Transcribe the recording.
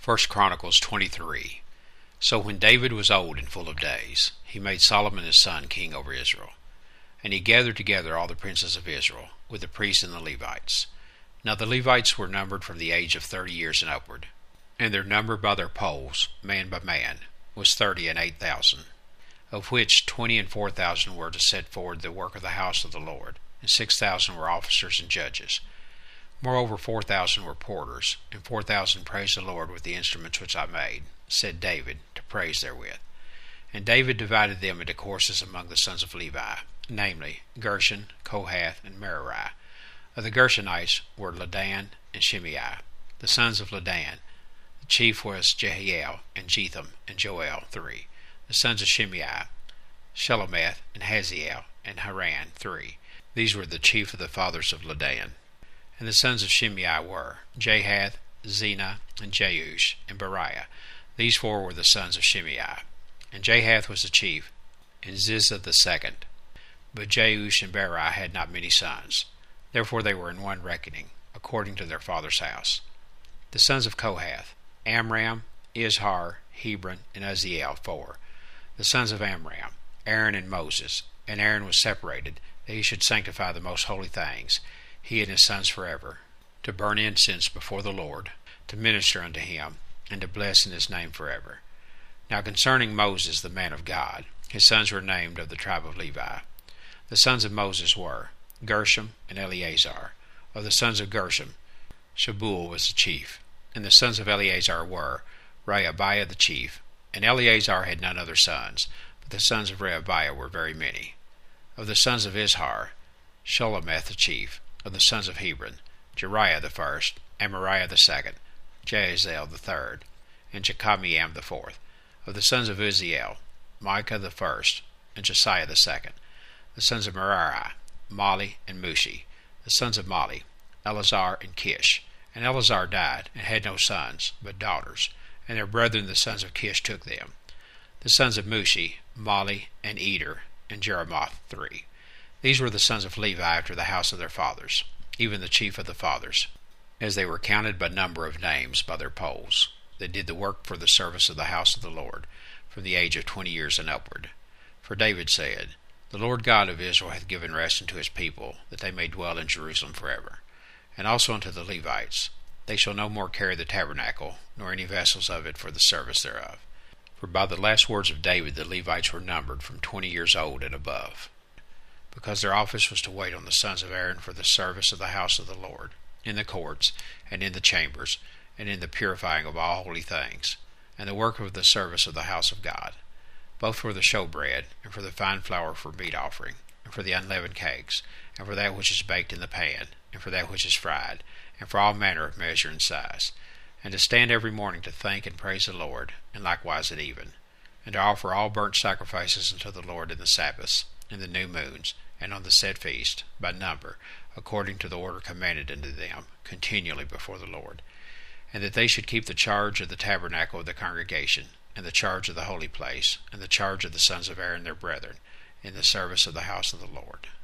1 Chronicles 23. So when David was old and full of days, he made Solomon his son king over Israel. And he gathered together all the princes of Israel, with the priests and the Levites. Now the Levites were numbered from the age of 30 years and upward, and their number by their polls, man by man, was 38,000, of which 24,000 were to set forward the work of the house of the Lord, and 6,000 were officers and judges. Moreover 4,000 were porters, and 4,000 praised the Lord with the instruments which I made, said David, to praise therewith. And David divided them into courses among the sons of Levi, namely Gershon, Kohath, and Merari. Of the Gershonites were Ladan and Shimei. The sons of Ladan, the chief was Jehiel, and Jetham, and Joel, 3. The sons of Shimei, Shelomith, and Haziel, and Haran, 3. These were the chief of the fathers of Ladan. And the sons of Shimei were Jahath, Zena, and Jeush, and Beriah. These 4 were the sons of Shimei. And Jahath was the chief, and Ziza the second. But Jeush and Beriah had not many sons. Therefore they were in one reckoning, according to their father's house. The sons of Kohath, Amram, Izhar, Hebron, and Uzziel, 4. The sons of Amram, Aaron and Moses. And Aaron was separated, that he should sanctify the most holy things, he and his sons forever, to burn incense before the Lord, to minister unto him, and to bless in his name forever. Now concerning Moses, the man of God, his sons were named of the tribe of Levi. The sons of Moses were Gershom and Eleazar. Of the sons of Gershom, Shabuel was the chief. And the sons of Eleazar were Rehabiah the chief. And Eleazar had none other sons, but the sons of Rehabiah were very many. Of the sons of Izhar, Shelomith the chief. Of the sons of Hebron, Jeriah the first, Amariah the second, Jahaziel the third, and Jekameam the fourth. Of the sons of Uzziel, Micah the first, and Josiah the second. The sons of Merari, Mali and Mushi. The sons of Mali, Eleazar and Kish. And Eleazar died, and had no sons, but daughters, and their brethren the sons of Kish took them. The sons of Mushi, Mali and Eder, and Jeremoth, 3. These were the sons of Levi after the house of their fathers, even the chief of the fathers, as they were counted by number of names by their polls. They did the work for the service of the house of the Lord, from the age of 20 years and upward. For David said, The Lord God of Israel hath given rest unto his people, that they may dwell in Jerusalem forever. And also unto the Levites, they shall no more carry the tabernacle, nor any vessels of it for the service thereof. For by the last words of David the Levites were numbered from 20 years old and above, because their office was to wait on the sons of Aaron for the service of the house of the Lord, in the courts, and in the chambers, and in the purifying of all holy things, and the work of the service of the house of God, both for the showbread, and for the fine flour for meat offering, and for the unleavened cakes, and for that which is baked in the pan, and for that which is fried, and for all manner of measure and size, and to stand every morning to thank and praise the Lord, and likewise at even, and to offer all burnt sacrifices unto the Lord in the Sabbaths, in the new moons, and on the set feast, by number, according to the order commanded unto them, continually before the Lord. And that they should keep the charge of the tabernacle of the congregation, and the charge of the holy place, and the charge of the sons of Aaron their brethren, in the service of the house of the Lord.